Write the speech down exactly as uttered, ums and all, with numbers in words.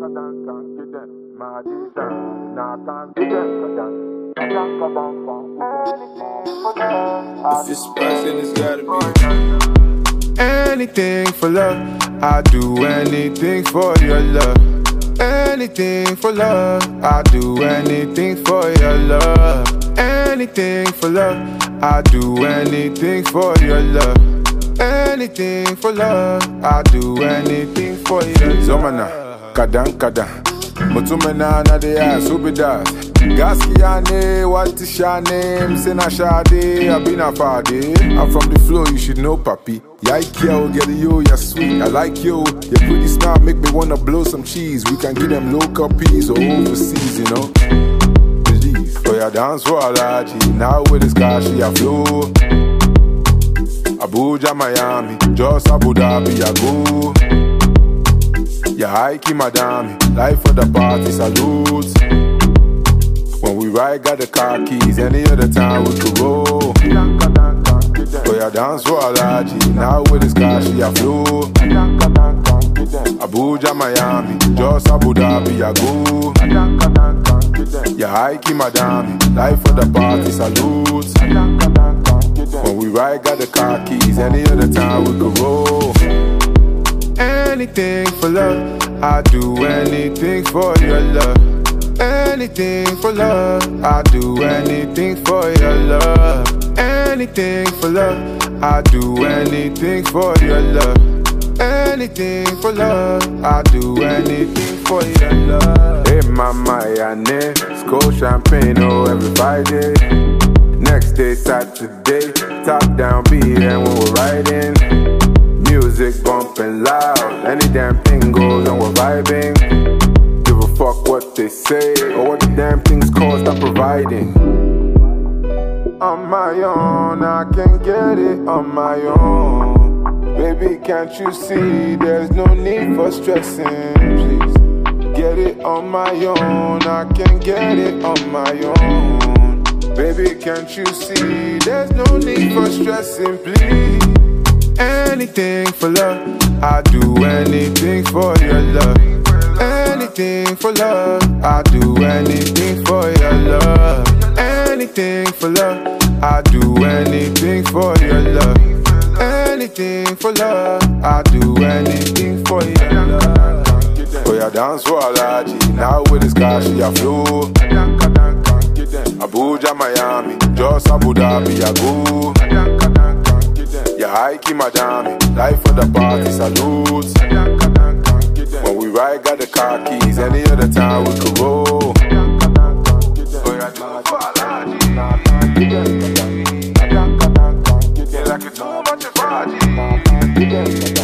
If it's spicy, it's gotta be anything for love. I'd do anything for your love. Anything for love. I'd do anything for your love. Anything for love. I'd do anything for your love. Anything for love. I'd do anything for your love. Zomana, kadan kadan. Mutumena na de ya subidas. Gaskiane, what is your name? Sena Shade, Abina Fade. I'm from the flow, you should know, papi. Yike yo, get you, you're sweet. I like you, you're pretty smart, make me wanna blow some cheese. We can get them local peas or overseas, you know. Please, for your dance for Alaji. Now with this guy, she a flow. Abuja, Miami, just Abu Dhabi, I go. Yeah, hikey, madame, life for the party, salute. When we ride, got the car keys, any other time we could roll. For your dance for Alaji, now with this car, she a flow. Abuja, Miami, just Abu Dhabi, I go. Yeah, hikey, madame, life for the party, salute. When we ride, got the car keys, any other time we could roll. Anything for love. I'd do anything for your love. Anything for love. I'd do anything for your love. Anything for love. I'd do anything for your love. Anything for love. I'd do anything for your love. Hey mama, yane, skull champagne, oh, every Friday. Next day, Saturday, top down beat and when we're riding. Music bumping loud, any damn thing goes and we're vibing. Give a fuck what they say or what the damn things cost I'm providing. On my own, I can get it on my own. Baby, can't you see there's no need for stressing, please. Get it on my own, I can get it on my own. Baby, can't you see there's no need for stressing, please. Anything for love. I'd do anything for your love. Anything for love. I'd do anything for your love. Anything for love. I'd do anything for your love. Anything for love. I'd do anything for your love. For your dance for Alaji, now with this car she a flow. Abuja, Miami, just Abu Dhabi, I go. Yeah, hikey, madame, life for the party, salute. When we ride, got the car keys, any other time we could roll. For your dance for Alaji, yeah, like it's too much of Alaji.